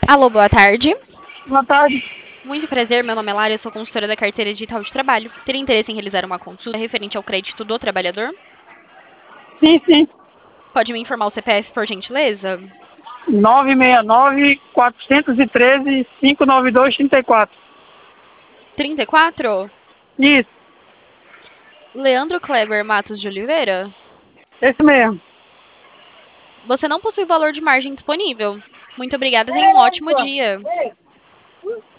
Alô, boa tarde. Boa tarde. Muito prazer, meu nome é Lara, eu sou consultora da carteira digital de trabalho. Teria interesse em realizar uma consulta referente ao crédito do trabalhador? Sim, sim. Pode me informar o CPF, por gentileza? 969-413-592-34. 34? Isso, Leandro Kleber Matos de Oliveira? esse mesmo. Você não possui valor de margem disponível. Muito obrigada, tenha um ótimo dia.